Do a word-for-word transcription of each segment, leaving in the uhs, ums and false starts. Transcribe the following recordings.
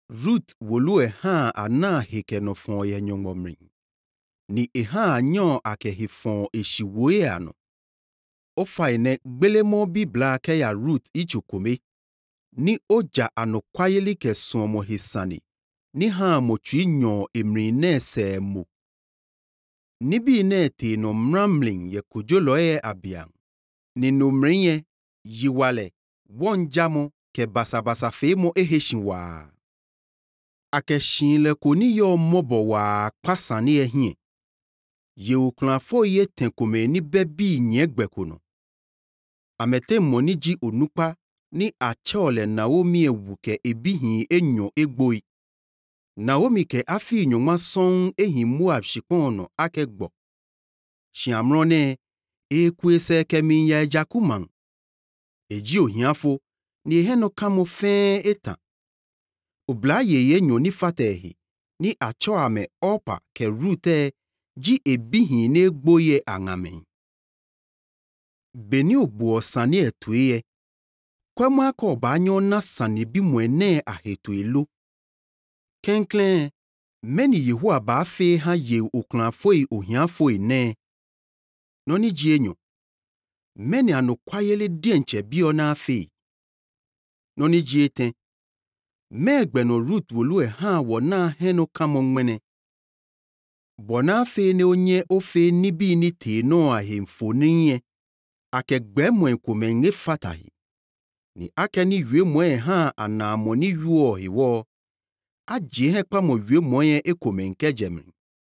Ruth wolu e ha ana heke no fon ye nyongomrin. Ni e ha nyo ake hifon eshiwoe ano. Ofa ene gbelemo bibla ke ya Ruth ichukome. Ni oja ano kwayeli ke somo hisani. Ni ha mochi nyo emrine se mu. Nibi ne te no mramling ye kujoloe abiang. Ni no mrinye yiwale wonjamo ke basabasa femo eheshinwa. Ake shinle koni yo mobo wa pasani ehie. Ye uklanfo ye tenkome ni bebi nyegbekono. Amete moniji onupa ni achole Naomi ewuke ebihi enyo egboi. Naomi ke afi nyoma son ehi Moab shipono akegbo. Shiamrone ekwese kemi ya jakuman. Eji ohiafo ni heno kamo fe eta. Obla ye ye nyo ni fatehi ni acho ame opa ke Rute ji ebihi ne gboye angame. Beni obuo sani etuye. Kwema ko banyo na sani bi mwene ahetuelu. Kenklen, meni Yehua ba fe ha ye oklanfoi ohiafoi ne. Noni jienyo. Meni anokwayele dienche bio na fe. Noni jieten. Megbeno Ruth wolu e ha wona heno kamo mwene. Bona fe ne onye ofe nibi ni te no ahemfo niye. Ake gbe mwen kome nge fatahi. Ni ake ni yue mwen ha anamo ni yuo hiwo. Aji he pa mo yue mwen ekome nke jemri.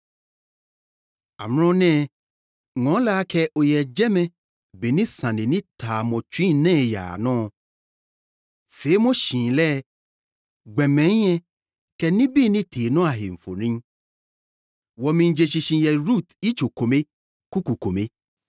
Amrone, ngola ake oye jeme, beni sani ni ta mo chui ne ya no. Fe mo shinle, gbemenye, ke nibi ni te no ahemfo nin. Wominje shishinye Ruth ichu kome, kuku kome.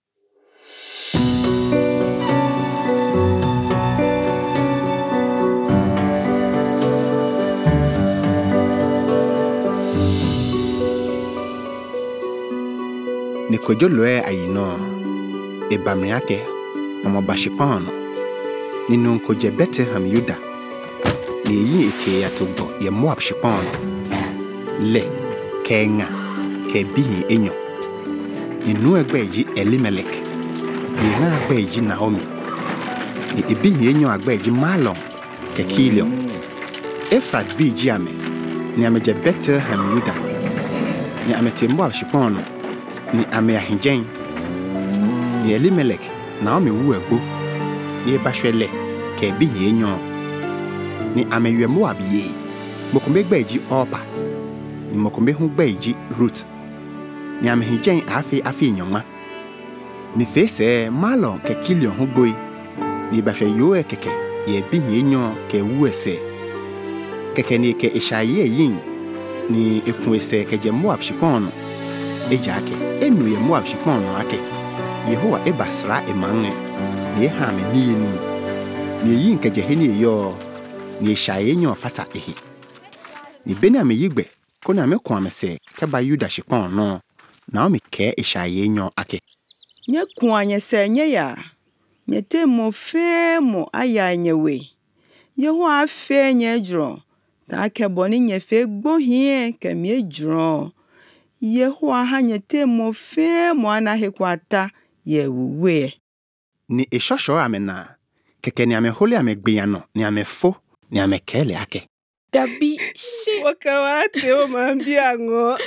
Nikojo loe ayino ebamiake omo bashipano ninu koje Bethlehem Yuda ni yi ete ya tugbo ye Moab shipano le kenga ke bihi enyo ninu egbeji Elimelech ni na egbeji Naomi ni ebihi enyo egbeji Malon ke Kilion Efrat biji ame ni ameje Bethlehem Yuda ni amete Moab shipano ni ame ahinjen ni Elimelech Naomi wu egbo ni bashwele ke bihi enyo ni ame yue Moab ye mokombe gbeji Opa ni mokombe hu gbeji Ruth ni ame ahinjen afi afi nyoma ni fese Malon ke Kilion hu gboi ni bashwe yo keke ye bihi enyo ke wu ese keke ni ke Ishaye yin ni ekunese ke je Moab shipono ejake enu ye Moab shipono ake Yehova ebasra emange ni hame ni yenu ni yin ke jeheni yo ni Ishaye nyo fata ehi ni Benjamin yigbe kona ame kwamese ke ba Yuda shipono Naomi ke Ishaye nyo ake nye kwanye se nye ya nye te mo fe mo aya nyewe Yehova fe nye jro ta ke boni nye fe gbo hie ke mi jro Yehova ha nye te mo fe mo anahe kwata ye wuwe ni eshosho amena keke ni ame holi ame gbeyano ni ame fo ni ame kele ake Dabi shi wakawate o mambiango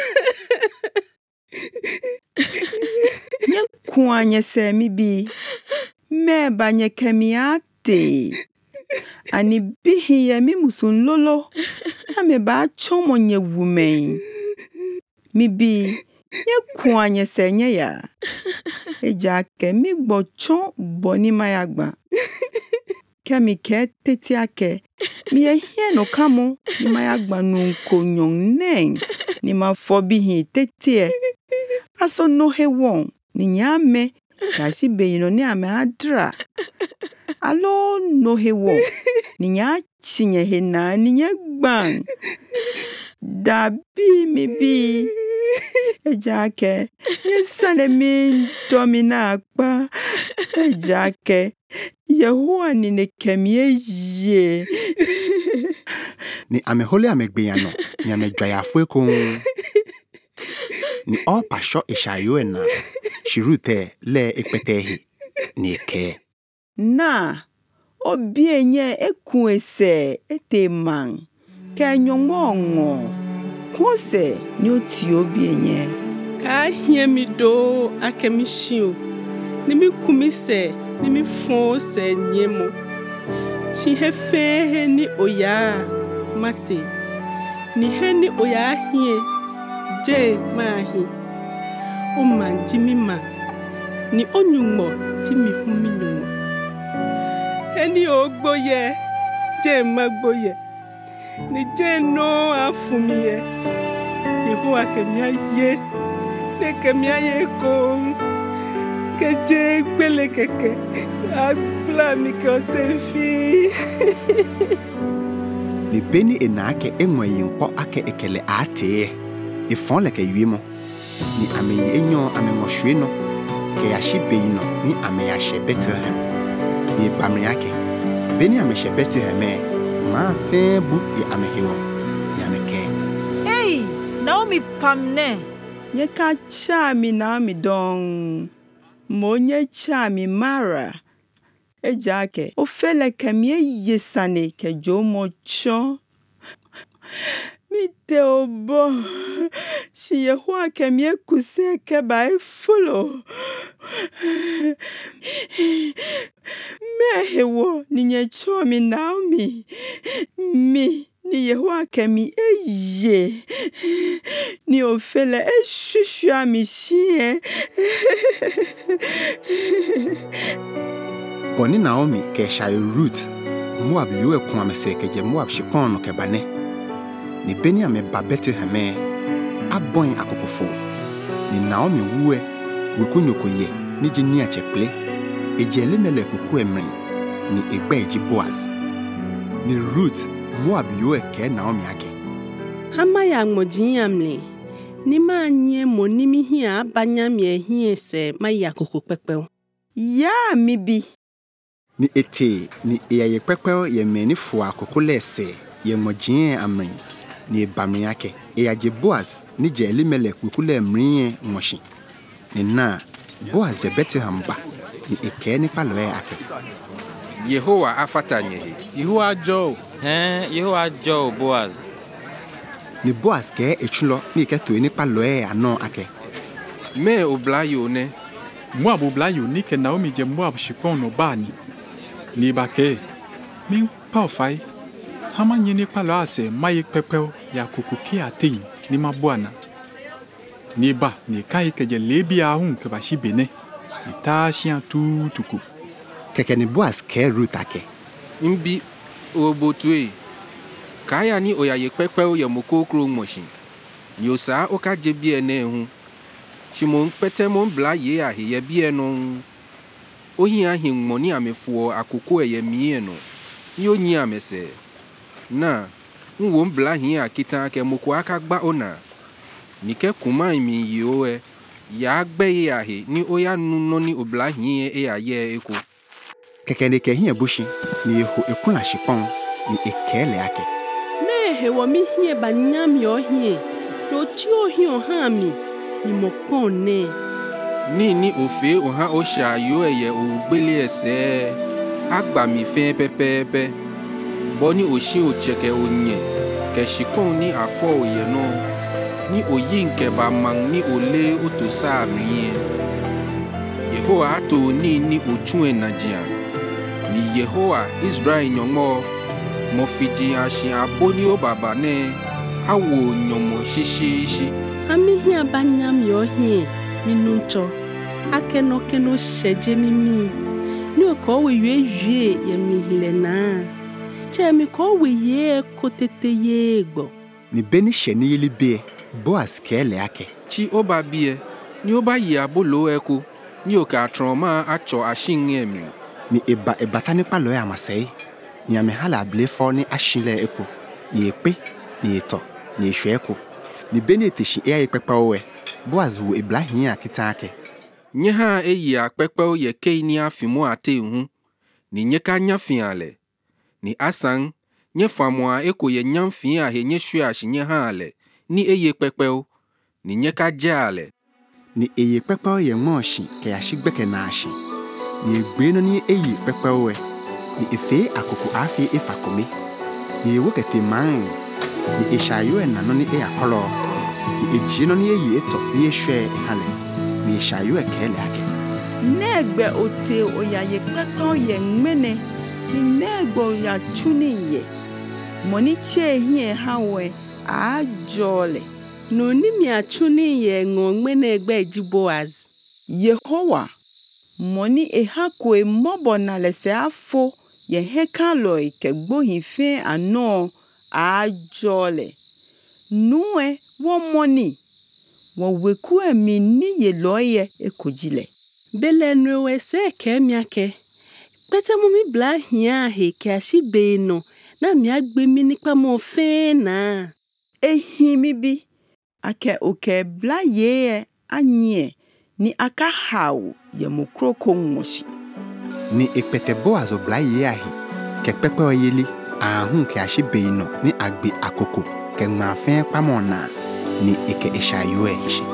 nye kwanye se mi bi me banye kemiate ani bihi ye mi musun lolo ame ba chomo nye wumen mi bi nye kwanye se nye ya eja ke mi gbo chon boni mayagba kemi ke teti ake mi ye hie no kamo ni mayagba nunko nyong neng ni ma fobihi teti aso no he won ni nyame kashi beyino ni ame adra alo no he won ni nya chinye he na ni nye gbang dabi mi bi ejake yesane mi domina akpa ejake Yehova ni ne kemie ye Ni amehole amegbeyano, ni amedwayafo ko. Ni all pasho ishayo na. Shirute le ekpetehi. Ni eke. Na obi enye eku ese eteman. Ke nyongo kose ni oti obi enye. Ka hie mi do akemishio. Ni mi kumise, ni mi fon se nyemo. Shi hefe ni oya mate. Ni he ni oya hie. Je mahi. O man jimi man. Ni onyumo jimi humi nyumo. He ni ogboye. Je magboye. Ni je no afumiye. Yehowa kemia ye. Ne kemia ye ko. Keje gbele keke. Agla mi ke otefi. Ni beni enake enwe yimpo ake ekele ate. Ifon leke yuimo. Ni ame enyo ame ngoshwe no. Ke yashi beino ni ame yashe Bethlehem. Ni bamri yake. Beni ame she Bethlehem. Ma fe bu ye ame hewo. Ni ame ke. Hey, Naomi pamne. Nye ka cha mi na mi dong. Mo nye cha mi Mara. Ejake, ofele kemie yesane ke jo mo cho. Mi te obo. Si Yehowa kemie kuse ke ba e fulo. Me hewo ni nye cho mi Naomi. Mi ni Yehowa kemi e ye. Ni ofele e shushu a mi shie. Boni Naomi ke shayo Ruth. Moab yuwe kwa mese ke je Moab shikono ke bane. Ni beni ame ba Bethlehem. Aboin akokofo. Ni Naomi wuwe wekunyoko ye. Ni jini achekle. Eje lemele kuku emrin. Ni egbe eji Boaz. Ni Ruth Moab yuwe ke Naomi ake. Hama ya ngojin yamle. Ni ma nye mo ni mi hia banyam ye hie se ma ya kuku pepe. Ya mi bi. Ni ete ni eya pepeo ye meni fo akoko lese ye ngojin amrin. Ni bamri yake. Eya je Boaz ni je Elimelech wekule mrin ngoshi. Ni na Boaz je Bethlehem ba. Ni eke ni paloe ake. Yehowa afata nyehe. Yehowa jo. Eh, Yehowa jo Boaz. Ni Boaz ke echulo ni ke to ni paloe ano ake. Me oblayo ne. Moab oblayo ni ke Naomi je Moab shikono bani. Ni bake. Min pa fai. Hama nyini palo ase mayi pepeo ya kukuki atin ni mabuana. Ni ba ni kai ke je lebi ahun ke bashi bene. Ni ta shian tu tuku. Keke ni Boaz ke Ruth ake. Mbi obotwe. Kaya ni oya ye pepeo ye mokokro moshi. Ni osa oka je bi ene hu. Shimon pete mon bla ye ahe ye bi eno. Ohi ahi moni amefuo akoko ye mi eno. Ni onyi amese. Na, nwo mbla hi akita ke moko aka gba ona. Ni ke kuma imi yoe. Ya agbe ye ahe ni oya nuno ni obla hi e aye eko. Keke ni ke hie bushi ni yeho ekuna shipon ni ekele ake. Me hewo mi hie banyam yo hie. Yo ti o hie ha mi. Ni mo pone. Ni ni ofe oha osha yo eye ogbele ese. Agba mi fe pepepe. Boni oshi ocheke onye. Ke shikon ni afo oye no. Ni oyin ke ba mang ni ole otosa amrie. Yehowa ato ni ni ochun enajia. Ni Yehowa Israel nyongo. Mo fiji ashi aboni o baba ne. Awo nyomo shishi shi. Ami hia banyam yo hie. Minuncho. Akeno keno sheje mimi. Ni oko we yue yue ye mi hilena. Che mi ko we ye kotete ye gbo. Ni beni sheni yeli be Boaz ke le ake. Chi oba bie. Ni oba ye abolo eko. Ni oka trauma acho ashin emi. Ni eba ebata ni paloe amasei. Ni amehala ablefo ni ashile eko. Ni epe, ni eto, ni eshwe eko. Ni beni etishi ea ekpepa owe. Boaz wu ebla hiya kita ake. Nye ha eyi akpepe o ye kei ni afimo ate hu. Ni nye ka nyafi ale. Ni asang, nye famwa eko ye nyamfi a he nye shua shinye hale ni eye pepeo ni nye ka jale ni eye pepeo ye ngoshi ke ya shigbeke na ashi ni egbe no ni eye pepeo we ni efe akoko afi efakome ni ewokete man ni eshayo enano ni e akolo ni eji no ni eye eto ni ehwe hale ni eshayo ekele ake Negbe ote oya ye pepe ye ngmene ni negbe oya chuni ye moni che hie hawe a jole No ni mi achuni ye ngongme na egbe ji Boaz. Yehowa moni e hako e mobo na lese afo ye hekalo ke gbohin fe ano a jole nuwe wo moni wo weku emi ni ye loye e kojile Bele nwe se ke miake. Pete mo mi bla hia he ke ashi be no na mi agbe mi nipa mo fe na. ehimi bi ake oke bla ye anye ni aka hau ye mokroko nwoshi ni ekpete Boaz obla ye ahi ke pepe oyeli ahun ke ashibe no ni agbe akoko ke mafen pamona ni eke eshayo echi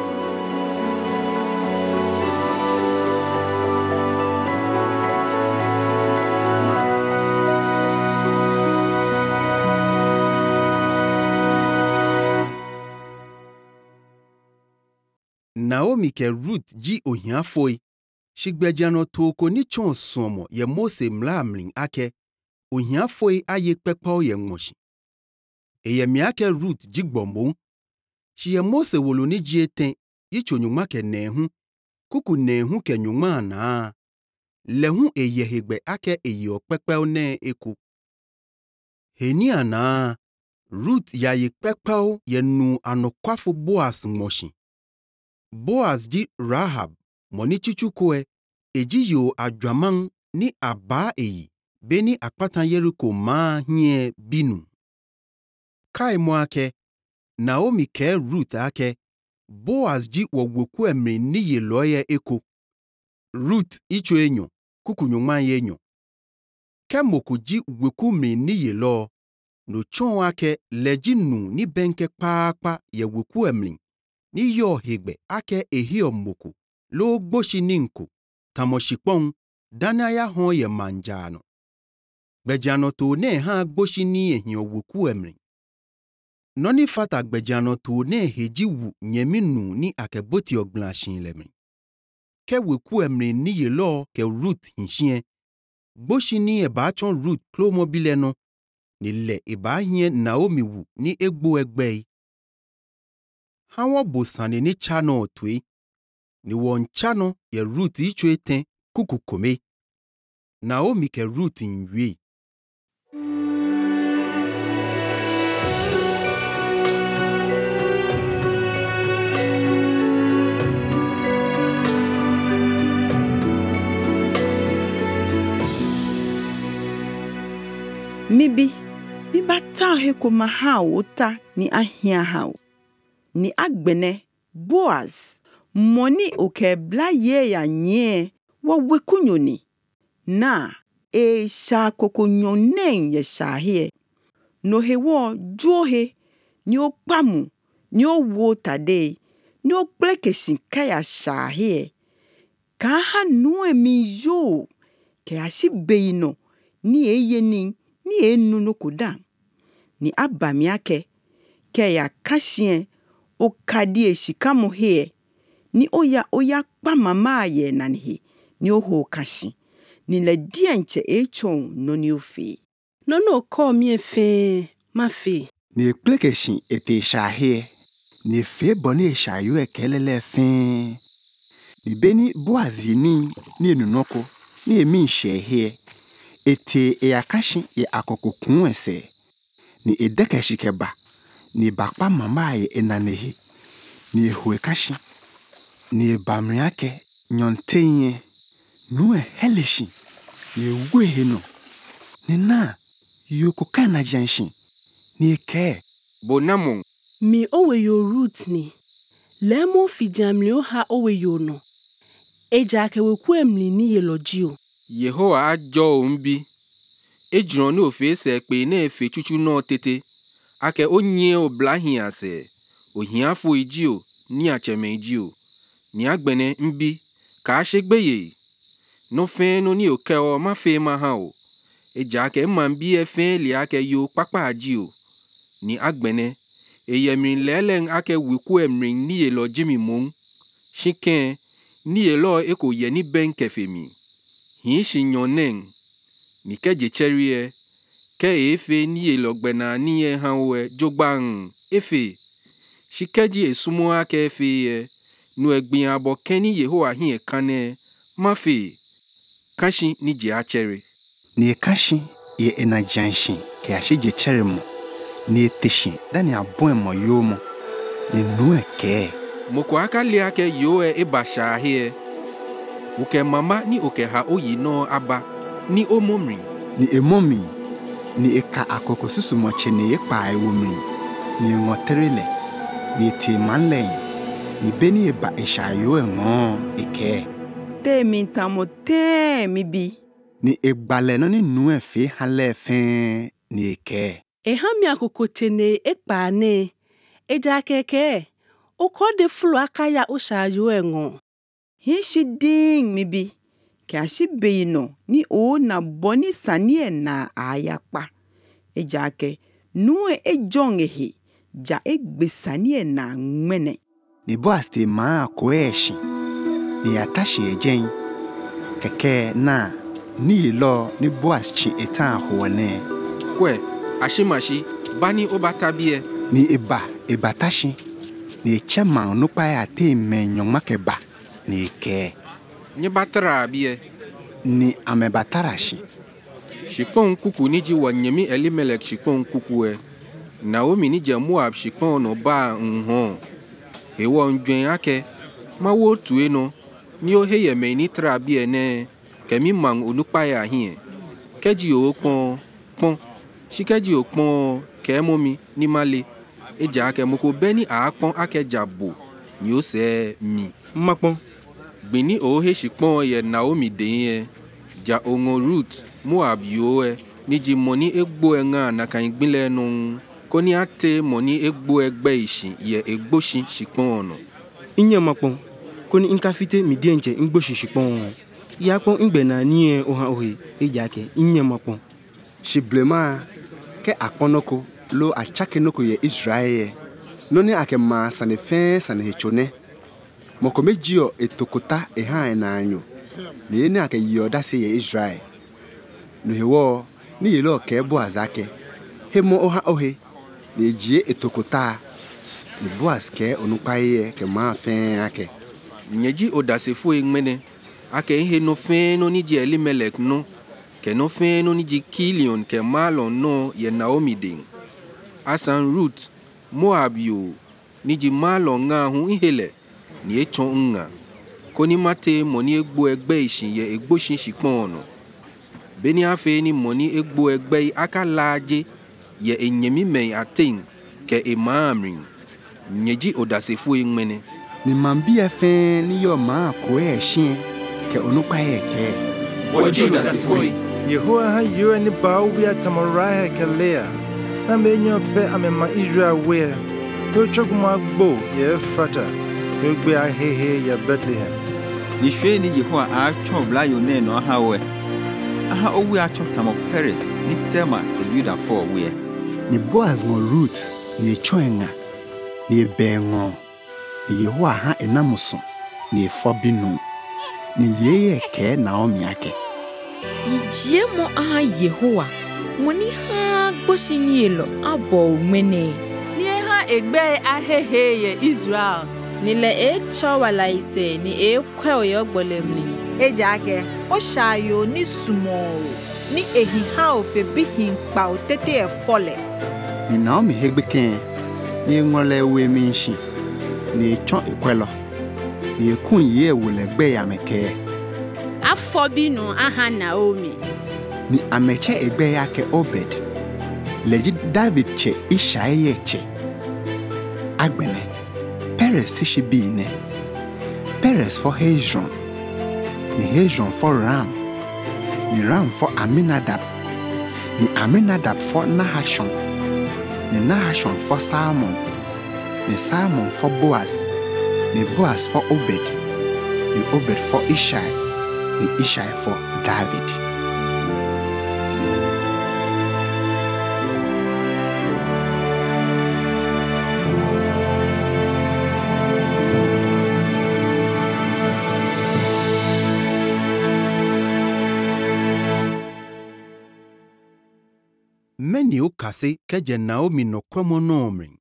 Naomi ke Ruth ji ohiafoi. Shigbejano toko ni chon somo ye Mose mlamling ake. Ohiafoi aye pepo ye ngoshi. Eye miake Ruth jigbombo. Shi ye Mose wolo ni jieten yicho nyuma ke nehu. Kuku nehu ke nyuma na. Lehu eye hegbe ake eye okpekpe ne eko. Henia na. Ruth ya ye pepo ye nu anokwafo Boaz ngoshi. Boaz di Rahab moni chichukwe eji yo adwaman ni aba eyi beni akpatan Yeriko ma hie binu. Kai mo ake Naomi ke Ruth ake Boaz ji wowoku emri ni ye loye eko. Ruth icho enyo kuku nyuma yenyo. Ke moku ji weku mi ni ye lo no chon ake leji nu ni benke kpaakpa ye weku emri. Ni yo hegbe ake ehio moku lo gboshi ninko tamoshipon danaya hon ye manjano. Gbejano to ne ha gboshi ni ehio woku emri. Noni fata gbejano to ne heji wu nyeminu ni akeboti oglanshin lemi. Ke woku emri ni ye lo ke Ruth hinshien. Gboshi ni e ba chon Ruth klo mobile no ni le e ba hien Naomi wu ni egbo egbei. Hawo bosane ni chano otwe. Ni won chano ye Ruth ichwe ten kuku kome. Naomi ke Ruth inwe. mibi miba ta he ko mahao ta ni ahia hao ni agbene Boaz moni oke bla ye ya nye wa wekunyoni na e sha koko nyonen ye sha he no he wo jo he ni o pamu ni o wo tade ni o plekeshin kaya sha he ka ha nu emi yo ke ashi beino ni eye ni ni enu no koda ni abami ake ke ya kashien o kadi eshikamu he ni oya oya pa mama ye nanhe ni o ho kashi ni le dienche echon no ni ofe No no call me fe ma fe. ni ekplekeshin ete shahe ni fe boni eshayo ekelele fe ni beni Boaz ni ni enunoko ni emi shehe ete e akashi ye akokokun ese ni edekeshikeba ni bakpa mama ye enanehe ni ehuekashi ni ebamriake nyontenye nuwe heleshi ni ewuhe no ni na yoko kana janshin ni eke bonamon Mi owe yo root ni. Lemo fi jamli o ha owe yo no. Eja ke weku emli ni ye lojio. Yehowa ajo umbi ejron no fe se pe na efe chuchu no tete ake onye oblahi ase ohiafo ejio ni acheme ejio ni agbene mbi ka asegbeye no fe no ni oke o ma fe ma ha o eja ke man bi e fe li ake yo papa ajio ni agbene eyemi lelen ake wiku emrin ni elo jimi mon shiken ni elo eko ye ni ben kefemi hin shinyonen ni keje cherie ke efe ni elo gbena ni e han we jogban efe shikeji esumo ake efe nu egbin abo keni Yehowa hin e kane mafe kashi ni je achere ni kashi ye enajanshi ke asije cheremo ni teshi dani abon mo yomo ni nu eke moko akali ake yo e basha he uke mama ni uke ha oyi no aba ni omomri ni emomi ni eka akoko susumo chene ye pa ewomri ni ngoterele ni timanlen ni beni eba eshayo engo eke te mi tamo te mi bi ni egbale no ni nu efe hale fe ni eke Ehami akoko chene ekpane eja keke okode flu akaya ushayo engo hi shi ding mi bi ke ashi beino ni o na boni sanie na ayakpa ejake nu e jongehi ja egbesanie na ngmene ni Boaz te ma koeshi ni atashi ejen keke na ni lo ni Boaz chi etan howane kwe ashimashi bani obatabie ni eba ebatashi ni chema no pa ya te menyon makeba ni ke nye batara bie ni amebatarashi shikon kuku ni ji wanyemi Elimelek shikon kuku e Naomi ni je Moab shikon no ba nhon ewo ndwen ake ma wo tue no ni o heye me ni tra bie ne kemi mang onupa ya hie keji o pon pon shikeji o pon kemomi ni male eja ake moko beni a pon ake jabo ni o se mi Makpon. Bini o he shikpon ye Naomi denye ja ongo Ruth Moab yo e ni ji moni egbo enga na kan gbinle no koni ate moni egbo egbe ishi ye egbo shi shikpon no Inye makpon. Koni inkafite midienche ingbo shishipon. Ya pon ingbena ni e oha ohe ejake inye makpon. shiblema ke akonoko lo achake noko ye Israel no ni akema sanefe sanehechone moko mejio etokota eha na anyo ni ni ake yoda se ye Israel no hewo ni yelo ke Boaz ake hemo oha ohe ni jie etokota ni Boaz ke onupaye ke ma fe ake nyeji odasefo engmene ake ihe no fe no ni ji Elimelek no ke no fe no ni ji Kilion ke malon no ye Naomi den asan Ruth Moab yo ni ji malon nga hu ihele ni echon nga koni mate moni egbo egbe ishin ye egbo shin shikpon no beni afe ni moni egbo egbe aka laje ye enyemi men atin ke emamrin nyeji odasefo engmene ni mambi efe ni yo ma ko e shin ke onupaye ke Waji odasefo Yehowa ha yo ni ba ubia tamarahe kelea na menyo be amema Israel we no chokuma gbo ye frata no gbe ahehe ya Bethlehem Ni shwe ni Yehowa a chon bla yo ne no ha we aha owi a chon tamo Paris ni tema ke Juda for we ni Boaz ngo Ruth ni choenga ni bengo ni Yehowa ha enamuso ni fobinu ni yeye ke Naomi ake Yijie mo aha Yehowa moni ha gbosi ni elo abo umene Ni ha egbe ahehe ye Israel nile e chawala ise ni e kwe oyo gbolemni ejake o shayo ni sumo ni ehi ha ofe bihin pa otete e fole ni Naomi hegbeken ni ngole we minshi ni chon ekwelo ni ekun ye wulegbe ya meke Afobinu aha Naomi ni ameche egbe yake Obed leji David che Ishaye che agbene Perez tishi bine Perez for Hezron ni Hezron for Ram ni Ram for Aminadab ni Aminadab for Nahashon, ni Nahashon for Salmon, ni Salmon for Boaz, ni Boaz for Obed, ni Obed for Ishai, ni Ishai for David. Meni ukase keje Naomi no kwemo nomrin.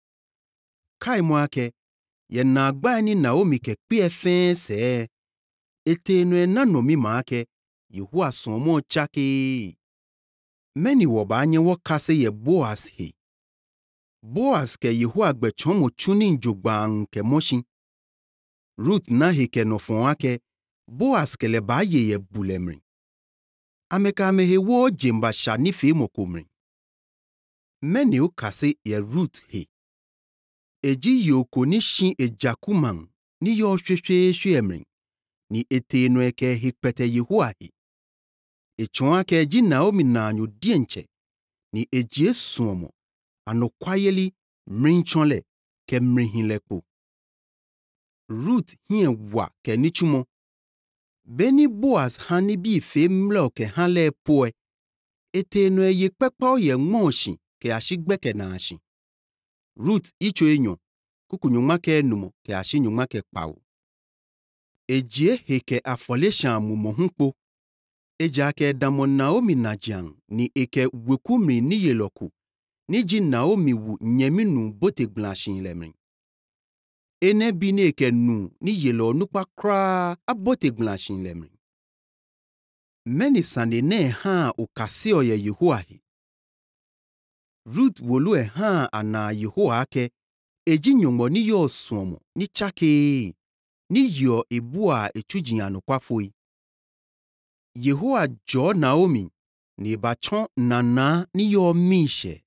Kai mwake, ye na agbani Naomi ke kpi efen se. Ete no enanomi maake, Yehowa somo chake. Meni wobanye wakase ye Boaz he. Boaz ke Yehowa gbe chomo chuni njogbang ke moshin. Ruth na he ke no fon ake, Boaz ke le baye ye bulemrin. Ameka mehe wo jemba shani fe mokumrin. Meni ukase ye Ruth he. Eji yoko ni shin ejakumang ni yo shwe shwe emring. Ni ete no eke hikpete Yehowa he. Echon ake eji Naomi na anyo dienche. Ni eji esuomo. Ano kwayeli mrinchonle ke mrihinlepo. Ruth hien wa ke nichumo. Beni Boaz hani bi fe mlo ke hanle poe. Ete no ye kpekpa ye ngmoshin ke ashigbeke na ashin. Ruth icho enyo. Kuku nyuma ke numo ke ashi nyuma ke pao. Ejie heke afolesha mumo hunkpo. Eja ke damo Naomi na jang ni eke wekumri ni yeloku. Ni ji Naomi wu nyeminu bote gblashin lemring. Ene bine eke nu ni yelo nukpa kra abote gblashin lemring. Meni sande ne ha ukasio ye Yehowa he. Ruth wolu e ha ana Yehowa ake. Eji nyongo ni yo suomo ni chake. Ni yo ibua echuji anukwafoi. Yehowa jo Naomi ni bachon nana ni yo mishe.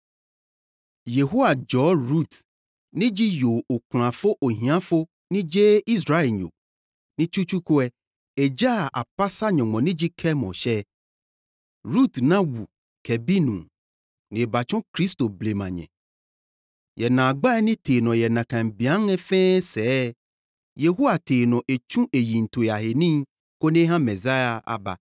Yehowa jo Ruth ni ji yo okunafo ohianfo ni je Israel nyo. Ni chuchukwe eja apasa nyongo ni ji ke moshe. Ruth na wu kebinu ni bachon Kristo blemanye. Ye na agba ni teno ye na kan biang efe se. Yehowa teno echun eyinto ya heni kone ha Mezaya aba.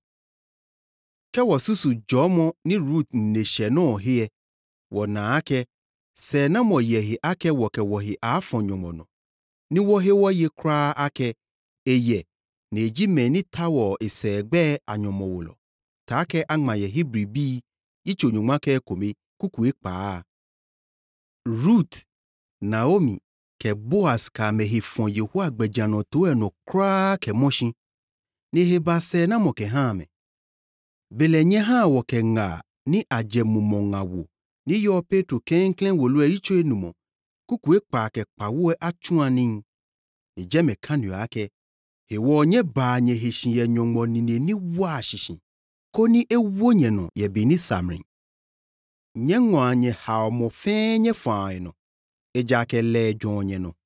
Ke wasusu jomo ni Ruth neshe no hie. Wona ake se na mo yehi ake woke wohi afonyongono. Ni wohe wo ye kra ake eye na eji meni tawo esegbe anyomowolo. Ta ake angma ye Hebrew bi icho nyuma ke kome kuku ekpa. Ruth, Naomi, ke Boaz ka mehi fon Yehowa gbejano to eno kra ke moshin. Ni heba se na mo ke hame. Bele nye ha wo ke nga ni ajemu monga wu. Ni yo Petro kenklen wolu e icho enumo. Kuku ekpa ke kpawu e achuaning. Eje me kanyo ake. He wo nye ba nye hishin ye nyongmo nini ni wa shishin. Koni e wonye no ye bini samring. Nye ngwa nye hao mo fe nye fa eno. Eja ke le jonye no.